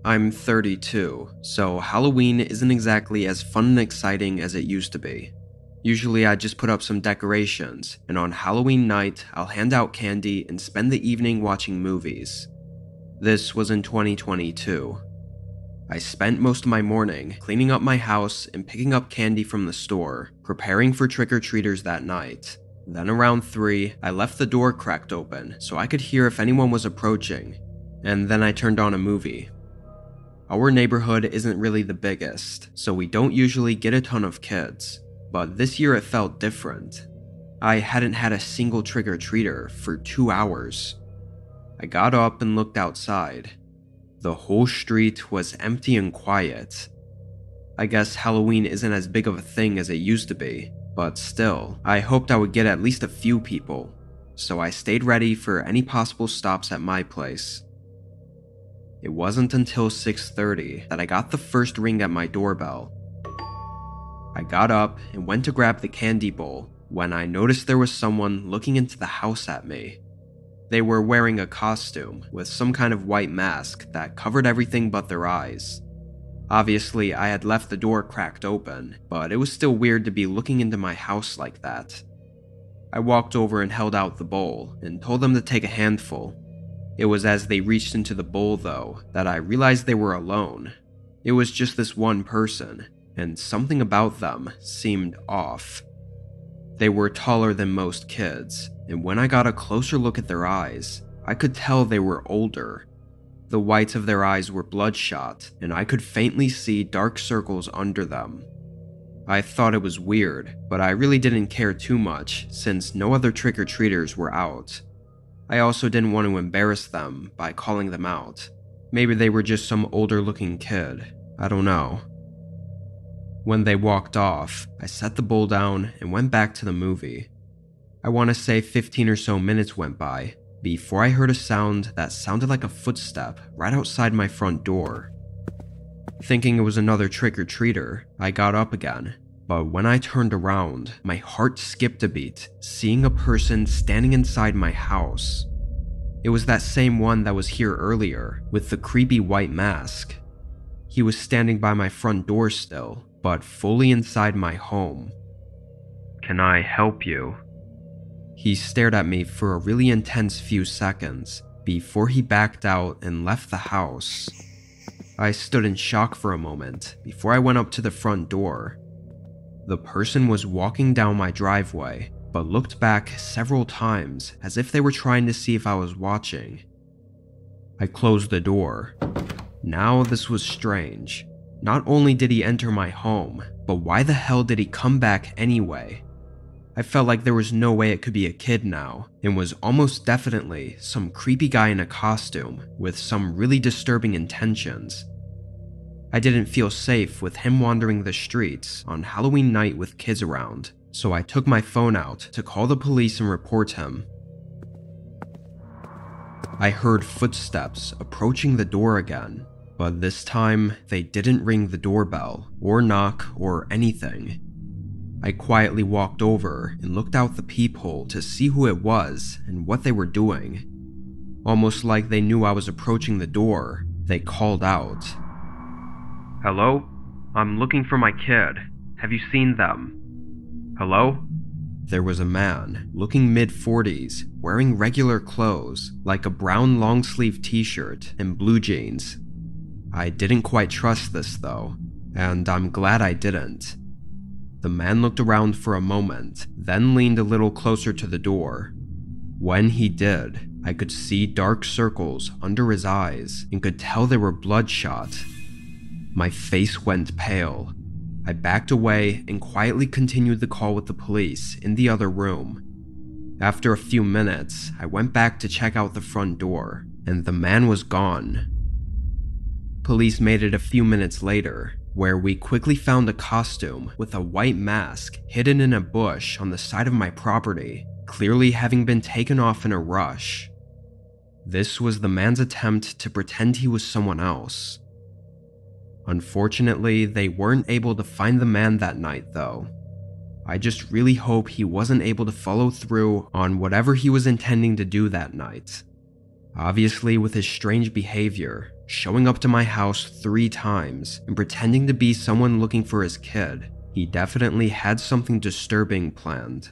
I'm 32, so Halloween isn't exactly as fun and exciting as it used to be. Usually I just put up some decorations, and on Halloween night I'll hand out candy and spend the evening watching movies. This was in 2022. I spent most of my morning cleaning up my house and picking up candy from the store, preparing for trick-or-treaters that night. Then around 3, I left the door cracked open so I could hear if anyone was approaching, and then I turned on a movie. Our neighborhood isn't really the biggest, so we don't usually get a ton of kids, but this year it felt different. I hadn't had a single trick-or-treater for 2 hours. I got up and looked outside. The whole street was empty and quiet. I guess Halloween isn't as big of a thing as it used to be, but still, I hoped I would get at least a few people, so I stayed ready for any possible stops at my place. It wasn't until 6:30 that I got the first ring at my doorbell. I got up and went to grab the candy bowl when I noticed there was someone looking into the house at me. They were wearing a costume with some kind of white mask that covered everything but their eyes. Obviously, I had left the door cracked open, but it was still weird to be looking into my house like that. I walked over and held out the bowl and told them to take a handful. It was as they reached into the bowl, though, that I realized they were alone. It was just this one person, and something about them seemed off. They were taller than most kids, and when I got a closer look at their eyes, I could tell they were older. The whites of their eyes were bloodshot, and I could faintly see dark circles under them. I thought it was weird, but I really didn't care too much since no other trick-or-treaters were out. I also didn't want to embarrass them by calling them out. Maybe they were just some older-looking kid. I don't know. When they walked off, I set the bowl down and went back to the movie. I want to say 15 or so minutes went by before I heard a sound that sounded like a footstep right outside my front door. Thinking it was another trick-or-treater, I got up again, but when I turned around, my heart skipped a beat, seeing a person standing inside my house. It was that same one that was here earlier, with the creepy white mask. He was standing by my front door still, but fully inside my home. "Can I help you?" He stared at me for a really intense few seconds before he backed out and left the house. I stood in shock for a moment before I went up to the front door. The person was walking down my driveway, but looked back several times as if they were trying to see if I was watching. I closed the door. Now this was strange. Not only did he enter my home, but why the hell did he come back anyway? I felt like there was no way it could be a kid now, and was almost definitely some creepy guy in a costume with some really disturbing intentions. I didn't feel safe with him wandering the streets on Halloween night with kids around, so I took my phone out to call the police and report him. I heard footsteps approaching the door again, but this time they didn't ring the doorbell or knock or anything. I quietly walked over and looked out the peephole to see who it was and what they were doing. Almost like they knew I was approaching the door, they called out, "Hello? I'm looking for my kid. Have you seen them? Hello?" There was a man, looking mid-40s, wearing regular clothes, like a brown long-sleeve t-shirt and blue jeans. I didn't quite trust this though, and I'm glad I didn't. The man looked around for a moment, then leaned a little closer to the door. When he did, I could see dark circles under his eyes and could tell they were bloodshot. My face went pale. I backed away and quietly continued the call with the police in the other room. After a few minutes, I went back to check out the front door, and the man was gone. Police made it a few minutes later, where we quickly found a costume with a white mask hidden in a bush on the side of my property, clearly having been taken off in a rush. This was the man's attempt to pretend he was someone else. Unfortunately, they weren't able to find the man that night though. I just really hope he wasn't able to follow through on whatever he was intending to do that night. Obviously, with his strange behavior, showing up to my house 3 times and pretending to be someone looking for his kid. He definitely had something disturbing planned.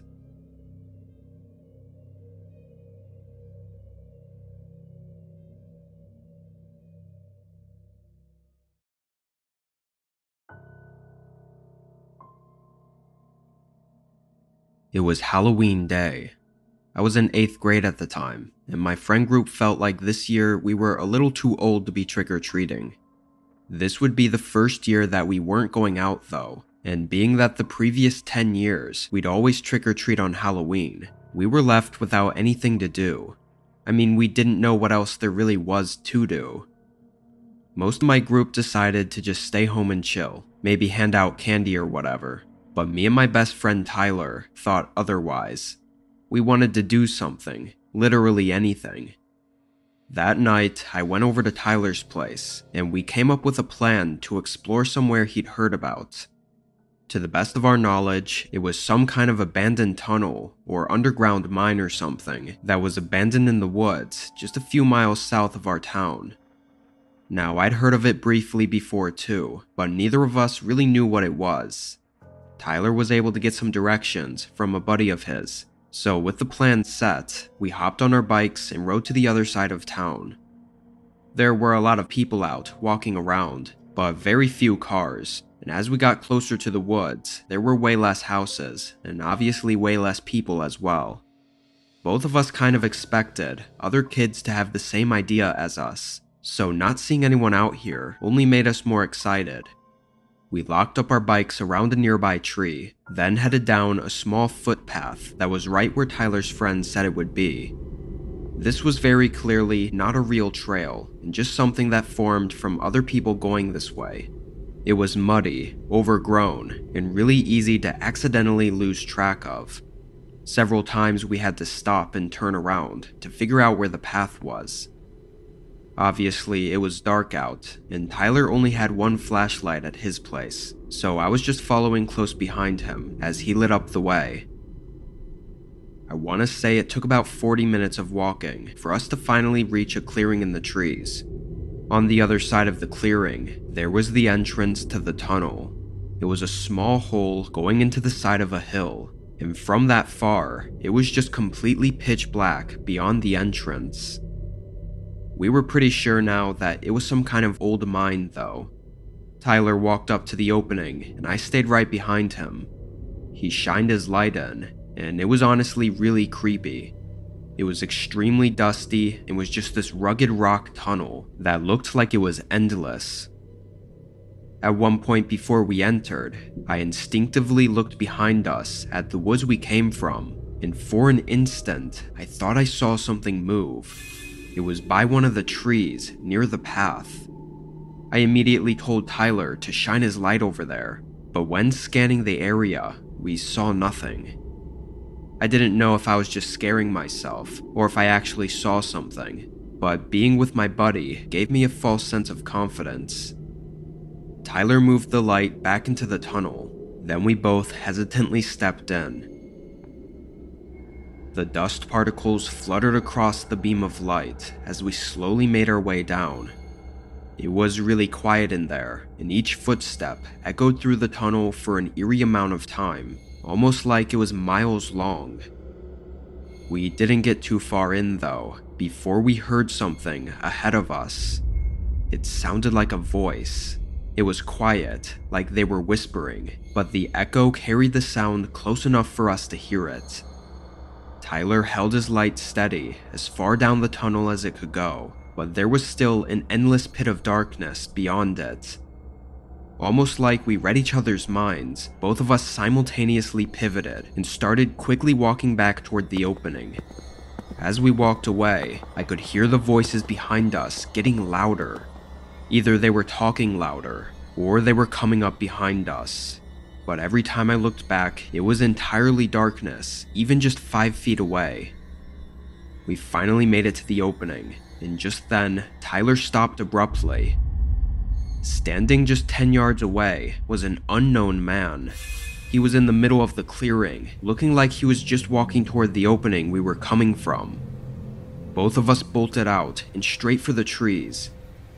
It was Halloween day. I was in 8th grade at the time, and my friend group felt like this year we were a little too old to be trick-or-treating. This would be the first year that we weren't going out though, and being that the previous 10 years we'd always trick-or-treat on Halloween, we were left without anything to do. I mean, we didn't know what else there really was to do. Most of my group decided to just stay home and chill, maybe hand out candy or whatever, but me and my best friend Tyler thought otherwise. We wanted to do something, literally anything. That night, I went over to Tyler's place, and we came up with a plan to explore somewhere he'd heard about. To the best of our knowledge, it was some kind of abandoned tunnel or underground mine or something that was abandoned in the woods just a few miles south of our town. Now, I'd heard of it briefly before too, but neither of us really knew what it was. Tyler was able to get some directions from a buddy of his, so with the plan set, we hopped on our bikes and rode to the other side of town. There were a lot of people out walking around, but very few cars, and as we got closer to the woods, there were way less houses, and obviously way less people as well. Both of us kind of expected other kids to have the same idea as us, so not seeing anyone out here only made us more excited. We locked up our bikes around a nearby tree, then headed down a small footpath that was right where Tyler's friend said it would be. This was very clearly not a real trail, and just something that formed from other people going this way. It was muddy, overgrown, and really easy to accidentally lose track of. Several times we had to stop and turn around to figure out where the path was. Obviously, it was dark out, and Tyler only had one flashlight at his place, so I was just following close behind him as he lit up the way. I want to say it took about 40 minutes of walking for us to finally reach a clearing in the trees. On the other side of the clearing, there was the entrance to the tunnel. It was a small hole going into the side of a hill, and from that far, it was just completely pitch black beyond the entrance. We were pretty sure now that it was some kind of old mine though. Tyler walked up to the opening and I stayed right behind him. He shined his light in, and it was honestly really creepy. It was extremely dusty and was just this rugged rock tunnel that looked like it was endless. At one point before we entered, I instinctively looked behind us at the woods we came from, and for an instant, I thought I saw something move. It was by one of the trees near the path. I immediately told Tyler to shine his light over there, but when scanning the area, we saw nothing. I didn't know if I was just scaring myself or if I actually saw something, but being with my buddy gave me a false sense of confidence. Tyler moved the light back into the tunnel, then we both hesitantly stepped in. The dust particles fluttered across the beam of light as we slowly made our way down. It was really quiet in there, and each footstep echoed through the tunnel for an eerie amount of time, almost like it was miles long. We didn't get too far in though, before we heard something ahead of us. It sounded like a voice. It was quiet, like they were whispering, but the echo carried the sound close enough for us to hear it. Tyler held his light steady as far down the tunnel as it could go, but there was still an endless pit of darkness beyond it. Almost like we read each other's minds, both of us simultaneously pivoted and started quickly walking back toward the opening. As we walked away, I could hear the voices behind us getting louder. Either they were talking louder, or they were coming up behind us. But every time I looked back, it was entirely darkness, even just 5 feet away. We finally made it to the opening, and just then, Tyler stopped abruptly. Standing just 10 yards away was an unknown man. He was in the middle of the clearing, looking like he was just walking toward the opening we were coming from. Both of us bolted out and straight for the trees.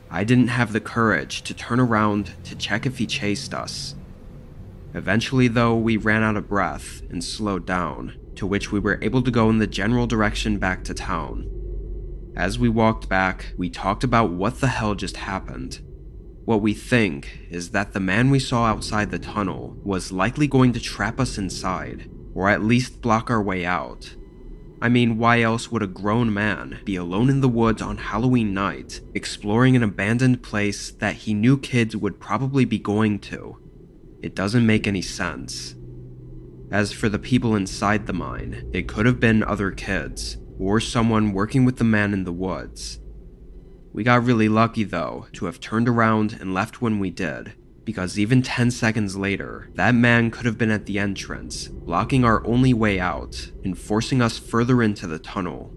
I didn't have the courage to turn around to check if he chased us. Eventually, though, we ran out of breath and slowed down, to which we were able to go in the general direction back to town. As we walked back, we talked about what the hell just happened. What we think is that the man we saw outside the tunnel was likely going to trap us inside, or at least block our way out. I mean, why else would a grown man be alone in the woods on Halloween night, exploring an abandoned place that he knew kids would probably be going to? It doesn't make any sense. As for the people inside the mine, it could have been other kids, or someone working with the man in the woods. We got really lucky though to have turned around and left when we did, because even 10 seconds later, that man could have been at the entrance, blocking our only way out and forcing us further into the tunnel.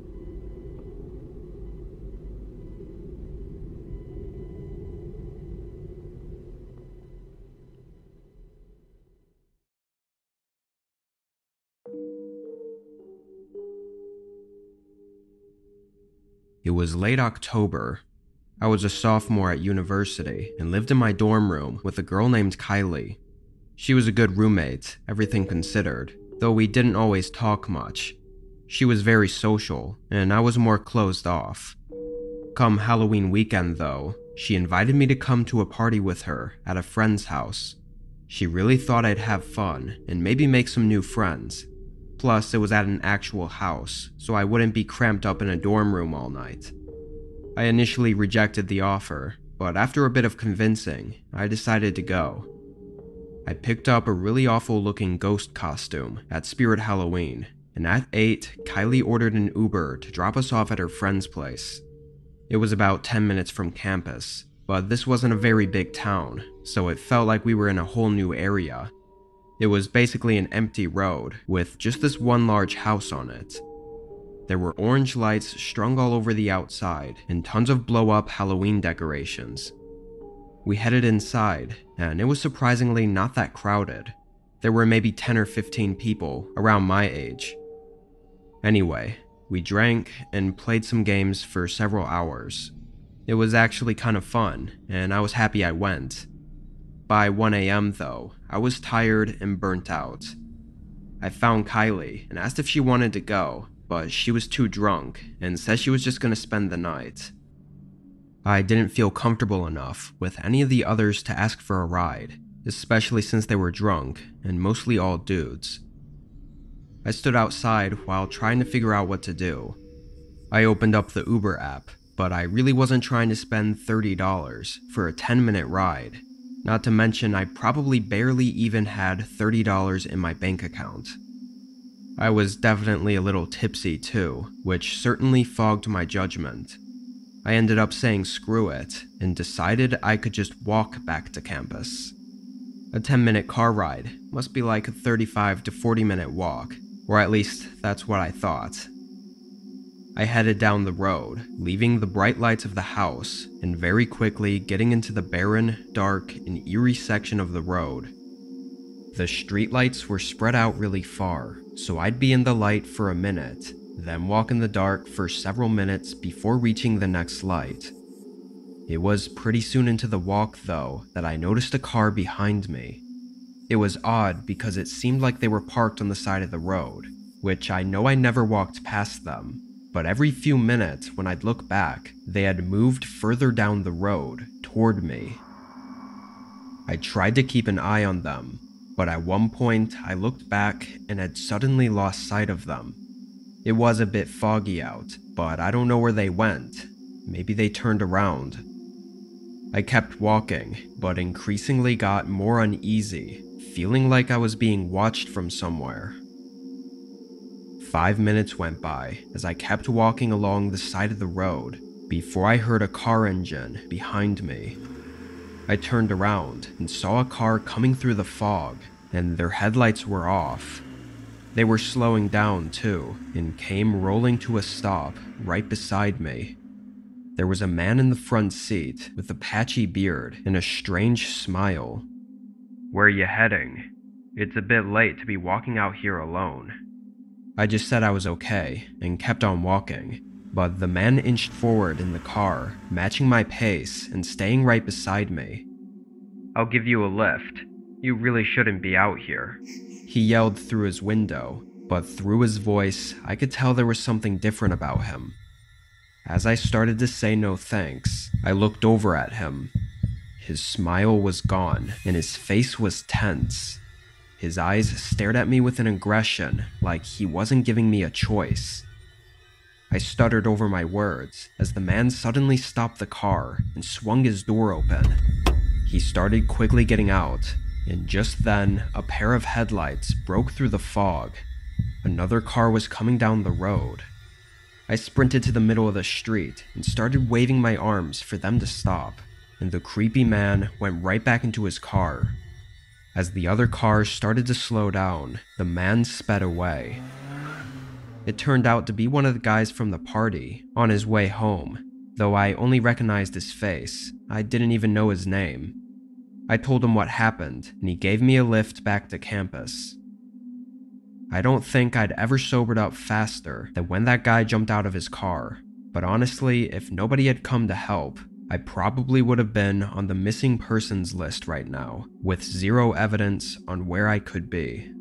It was late October. I was a sophomore at university and lived in my dorm room with a girl named Kylie. She was a good roommate, everything considered, though we didn't always talk much. She was very social, and I was more closed off. Come Halloween weekend though, she invited me to come to a party with her at a friend's house. She really thought I'd have fun and maybe make some new friends. Plus, it was at an actual house, so I wouldn't be cramped up in a dorm room all night. I initially rejected the offer, but after a bit of convincing, I decided to go. I picked up a really awful looking ghost costume at Spirit Halloween, and at 8, Kylie ordered an Uber to drop us off at her friend's place. It was about 10 minutes from campus, but this wasn't a very big town, so it felt like we were in a whole new area. It was basically an empty road with just this one large house on it. There were orange lights strung all over the outside and tons of blow-up Halloween decorations. We headed inside, and it was surprisingly not that crowded. There were maybe 10 or 15 people around my age. Anyway, we drank and played some games for several hours. It was actually kind of fun, and I was happy I went. By 1 a.m. though, I was tired and burnt out. I found Kylie and asked if she wanted to go, but she was too drunk and said she was just going to spend the night. I didn't feel comfortable enough with any of the others to ask for a ride, especially since they were drunk and mostly all dudes. I stood outside while trying to figure out what to do. I opened up the Uber app, but I really wasn't trying to spend $30 for a 10-minute ride. Not to mention I probably barely even had $30 in my bank account. I was definitely a little tipsy too, which certainly fogged my judgment. I ended up saying screw it and decided I could just walk back to campus. A 10-minute car ride must be like a 35 to 40-minute walk, or at least that's what I thought. I headed down the road, leaving the bright lights of the house, and very quickly getting into the barren, dark, and eerie section of the road. The streetlights were spread out really far, so I'd be in the light for a minute, then walk in the dark for several minutes before reaching the next light. It was pretty soon into the walk, though, that I noticed a car behind me. It was odd because it seemed like they were parked on the side of the road, which I know I never walked past them. But every few minutes when I'd look back, they had moved further down the road toward me. I tried to keep an eye on them, but at one point I looked back and had suddenly lost sight of them. It was a bit foggy out, but I don't know where they went. Maybe they turned around. I kept walking, but increasingly got more uneasy, feeling like I was being watched from somewhere. 5 minutes went by as I kept walking along the side of the road before I heard a car engine behind me. I turned around and saw a car coming through the fog, and their headlights were off. They were slowing down too, and came rolling to a stop right beside me. There was a man in the front seat with a patchy beard and a strange smile. "Where are you heading? It's a bit late to be walking out here alone." I just said I was okay and kept on walking. but the man inched forward in the car, matching my pace and staying right beside me. "I'll give you a lift. You really shouldn't be out here," he yelled through his window, but through his voice, I could tell there was something different about him. As I started to say no thanks, I looked over at him. His smile was gone, and his face was tense. His eyes stared at me with an aggression, like he wasn't giving me a choice. I stuttered over my words as the man suddenly stopped the car and swung his door open. He started quickly getting out, and just then, a pair of headlights broke through the fog. Another car was coming down the road. I sprinted to the middle of the street and started waving my arms for them to stop, and the creepy man went right back into his car. As the other cars started to slow down, the man sped away. It turned out to be one of the guys from the party, on his way home. Though I only recognized his face, I didn't even know his name. I told him what happened, and he gave me a lift back to campus. I don't think I'd ever sobered up faster than when that guy jumped out of his car, but honestly, if nobody had come to help, I probably would have been on the missing persons list right now, with zero evidence on where I could be.